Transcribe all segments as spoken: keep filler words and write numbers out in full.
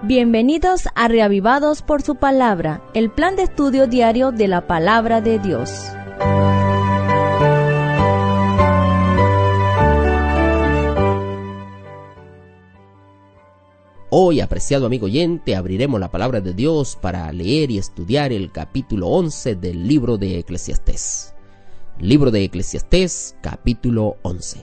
Bienvenidos a Reavivados por su Palabra, el plan de estudio diario de la Palabra de Dios. Hoy, apreciado amigo oyente, abriremos la Palabra de Dios para leer y estudiar el capítulo once del libro de Eclesiastés. Libro de Eclesiastés, capítulo once.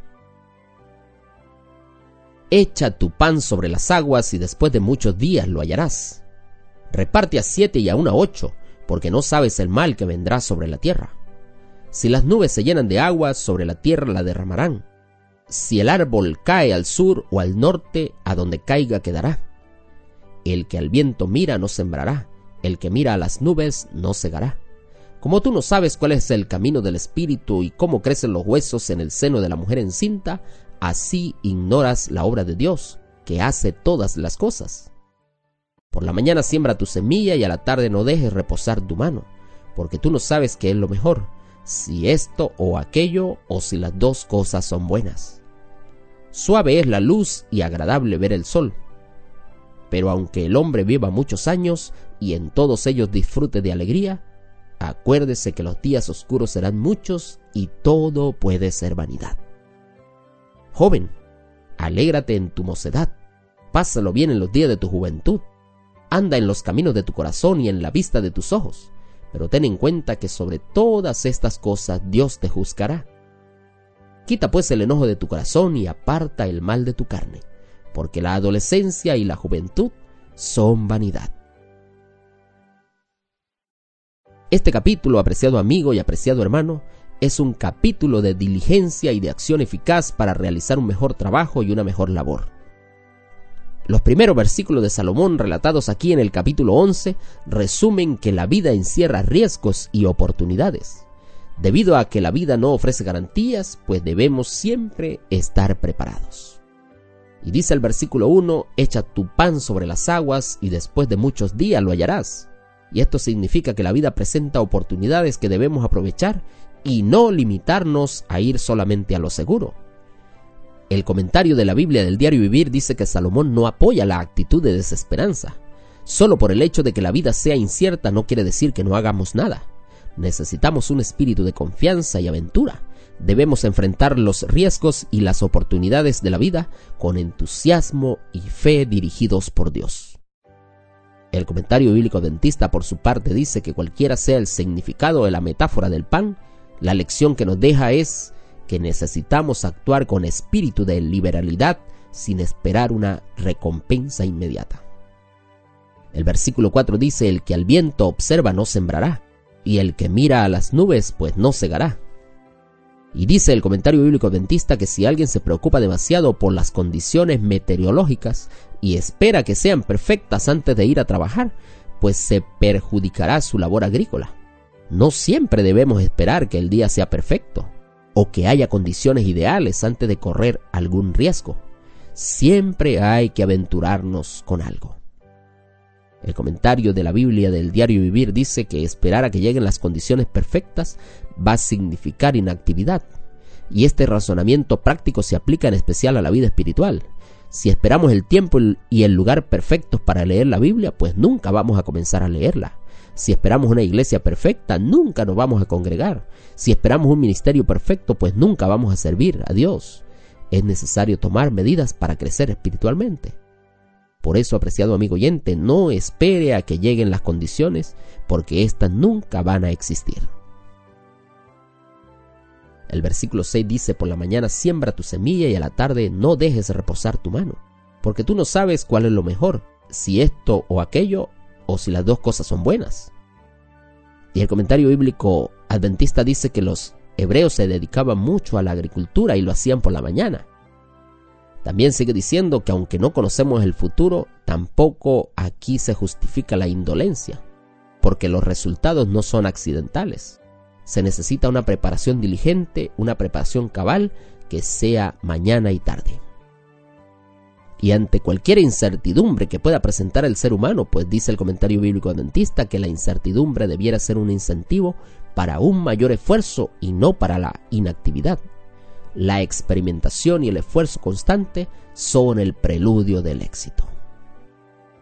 Echa tu pan sobre las aguas y después de muchos días lo hallarás. Reparte a siete y aun a ocho, porque no sabes el mal que vendrá sobre la tierra. Si las nubes se llenan de agua, sobre la tierra la derramarán. Si el árbol cae al sur o al norte, a donde caiga quedará. El que al viento mira no sembrará, el que mira a las nubes no segará. Como tú no sabes cuál es el camino del espíritu y cómo crecen los huesos en el seno de la mujer encinta, así ignoras la obra de Dios, que hace todas las cosas. Por la mañana siembra tu semilla y a la tarde no dejes reposar tu mano, porque tú no sabes qué es lo mejor, si esto o aquello, o si las dos cosas son buenas. Suave es la luz y agradable ver el sol. Pero aunque el hombre viva muchos años y en todos ellos disfrute de alegría, acuérdese que los días oscuros serán muchos y todo puede ser vanidad. Joven, alégrate en tu mocedad, pásalo bien en los días de tu juventud, anda en los caminos de tu corazón y en la vista de tus ojos, pero ten en cuenta que sobre todas estas cosas Dios te juzgará. Quita pues el enojo de tu corazón y aparta el mal de tu carne, porque la adolescencia y la juventud son vanidad. Este capítulo, apreciado amigo y apreciado hermano, es un capítulo de diligencia y de acción eficaz para realizar un mejor trabajo y una mejor labor. Los primeros versículos de Salomón relatados aquí en el capítulo once resumen que la vida encierra riesgos y oportunidades. Debido a que la vida no ofrece garantías, pues debemos siempre estar preparados. Y dice el versículo uno, echa tu pan sobre las aguas y después de muchos días lo hallarás. Y esto significa que la vida presenta oportunidades que debemos aprovechar y no limitarnos a ir solamente a lo seguro. El comentario de la Biblia del Diario Vivir dice que Salomón no apoya la actitud de desesperanza. Solo por el hecho de que la vida sea incierta no quiere decir que no hagamos nada. Necesitamos un espíritu de confianza y aventura. Debemos enfrentar los riesgos y las oportunidades de la vida con entusiasmo y fe dirigidos por Dios. El comentario bíblico adventista, por su parte, dice que cualquiera sea el significado de la metáfora del pan, la lección que nos deja es que necesitamos actuar con espíritu de liberalidad sin esperar una recompensa inmediata. El versículo cuatro dice, el que al viento observa no sembrará, y el que mira a las nubes pues no segará. Y dice el comentario bíblico adventista que si alguien se preocupa demasiado por las condiciones meteorológicas y espera que sean perfectas antes de ir a trabajar, pues se perjudicará su labor agrícola. No siempre debemos esperar que el día sea perfecto o que haya condiciones ideales antes de correr algún riesgo. Siempre hay que aventurarnos con algo. El comentario de la Biblia del Diario Vivir dice que esperar a que lleguen las condiciones perfectas va a significar inactividad. Y este razonamiento práctico se aplica en especial a la vida espiritual. Si esperamos el tiempo y el lugar perfectos para leer la Biblia, pues nunca vamos a comenzar a leerla. Si esperamos una iglesia perfecta, nunca nos vamos a congregar. Si esperamos un ministerio perfecto, pues nunca vamos a servir a Dios. Es necesario tomar medidas para crecer espiritualmente. Por eso, apreciado amigo oyente, no espere a que lleguen las condiciones, porque éstas nunca van a existir. El versículo seis dice, por la mañana siembra tu semilla y a la tarde no dejes reposar tu mano, porque tú no sabes cuál es lo mejor, si esto o aquello, o si las dos cosas son buenas. Y el comentario bíblico adventista dice que los hebreos se dedicaban mucho a la agricultura y lo hacían por la mañana. También sigue diciendo que aunque no conocemos el futuro, tampoco aquí se justifica la indolencia, porque los resultados no son accidentales. Se necesita una preparación diligente, una preparación cabal que sea mañana y tarde. Y ante cualquier incertidumbre que pueda presentar el ser humano, pues dice el comentario bíblico adventista que la incertidumbre debiera ser un incentivo para un mayor esfuerzo y no para la inactividad. La experimentación y el esfuerzo constante son el preludio del éxito.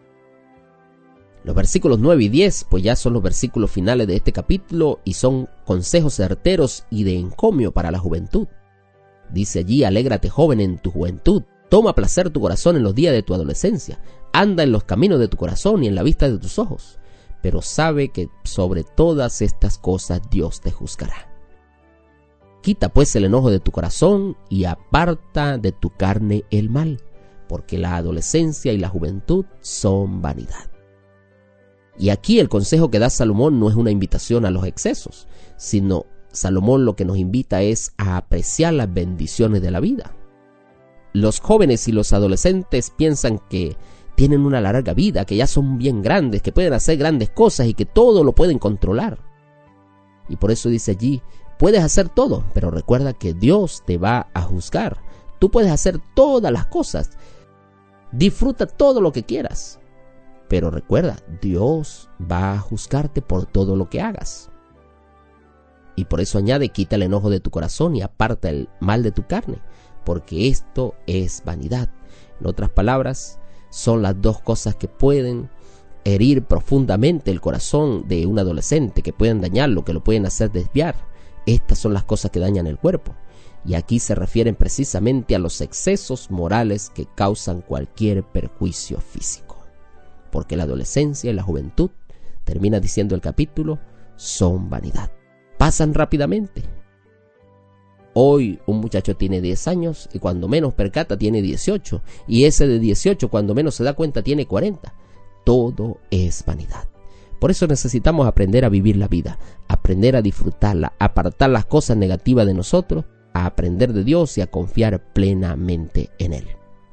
Los versículos nueve y diez, pues ya son los versículos finales de este capítulo y son consejos certeros y de encomio para la juventud. Dice allí: alégrate, joven, en tu juventud, toma placer tu corazón en los días de tu adolescencia, anda en los caminos de tu corazón y en la vista de tus ojos, pero sabe que sobre todas estas cosas Dios te juzgará. Quita pues el enojo de tu corazón y aparta de tu carne el mal, porque la adolescencia y la juventud son vanidad. Y aquí el consejo que da Salomón no es una invitación a los excesos, sino Salomón lo que nos invita es a apreciar las bendiciones de la vida. Los jóvenes y los adolescentes piensan que tienen una larga vida, que ya son bien grandes, que pueden hacer grandes cosas y que todo lo pueden controlar. Y por eso dice allí: puedes hacer todo, pero recuerda que Dios te va a juzgar. Tú puedes hacer todas las cosas, disfruta todo lo que quieras, pero recuerda, Dios va a juzgarte por todo lo que hagas. Y por eso añade: quita el enojo de tu corazón y aparta el mal de tu carne, porque esto es vanidad. En otras palabras, son las dos cosas que pueden herir profundamente el corazón de un adolescente, que pueden dañarlo, que lo pueden hacer desviar. Estas son las cosas que dañan el cuerpo. Y aquí se refieren precisamente a los excesos morales que causan cualquier perjuicio físico. Porque la adolescencia y la juventud, termina diciendo el capítulo, son vanidad. Pasan rápidamente. Hoy un muchacho tiene diez años y cuando menos percata tiene dieciocho, y ese de dieciocho cuando menos se da cuenta tiene cuarenta. Todo es vanidad. Por eso necesitamos aprender a vivir la vida, aprender a disfrutarla, apartar las cosas negativas de nosotros, a aprender de Dios y a confiar plenamente en Él.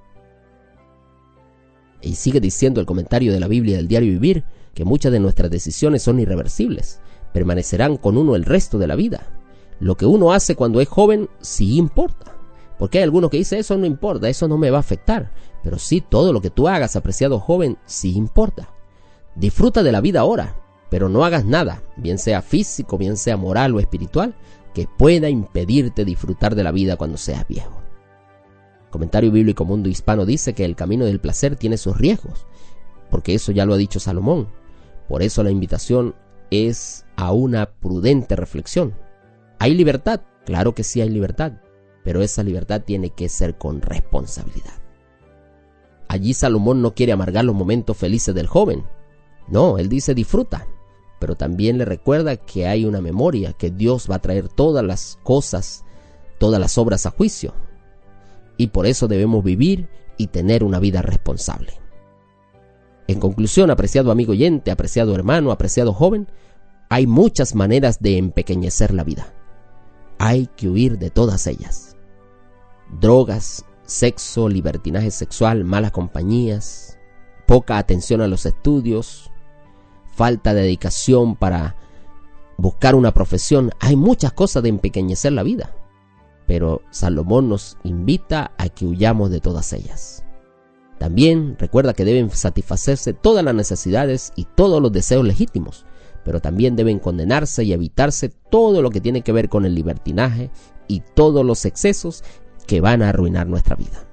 Y sigue diciendo el comentario de la Biblia del Diario Vivir que muchas de nuestras decisiones son irreversibles, permanecerán con uno el resto de la vida. Lo que uno hace cuando es joven sí importa, porque hay algunos que dicen: eso no importa, eso no me va a afectar. Pero sí, todo lo que tú hagas, apreciado joven, sí importa. Disfruta de la vida ahora, pero no hagas nada, bien sea físico, bien sea moral o espiritual, que pueda impedirte disfrutar de la vida cuando seas viejo. Comentario Bíblico Mundo Hispano dice que el camino del placer tiene sus riesgos, porque eso ya lo ha dicho Salomón. Por eso la invitación es a una prudente reflexión. ¿Hay libertad? Claro que sí hay libertad, pero esa libertad tiene que ser con responsabilidad. Allí Salomón no quiere amargar los momentos felices del joven. No, él dice: disfruta, pero también le recuerda que hay una memoria, que Dios va a traer todas las cosas, todas las obras a juicio. Y por eso debemos vivir y tener una vida responsable. En conclusión, apreciado amigo oyente, apreciado hermano, apreciado joven, hay muchas maneras de empequeñecer la vida. Hay que huir de todas ellas. Drogas, sexo, libertinaje sexual, malas compañías, poca atención a los estudios, falta de dedicación para buscar una profesión. Hay muchas cosas de empequeñecer la vida, pero Salomón nos invita a que huyamos de todas ellas. También recuerda que deben satisfacerse todas las necesidades y todos los deseos legítimos, pero también deben condenarse y evitarse todo lo que tiene que ver con el libertinaje y todos los excesos que van a arruinar nuestra vida.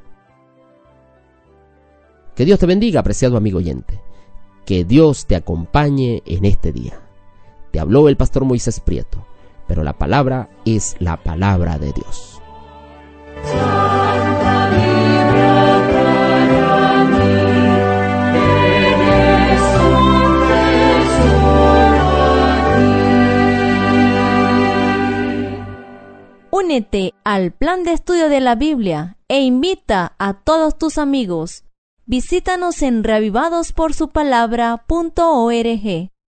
Que Dios te bendiga, apreciado amigo oyente. Que Dios te acompañe en este día. Te habló el pastor Moisés Prieto, pero la palabra es la palabra de Dios. Únete al plan de estudio de la Biblia e invita a todos tus amigos. Visítanos en reavivados por su palabra punto org.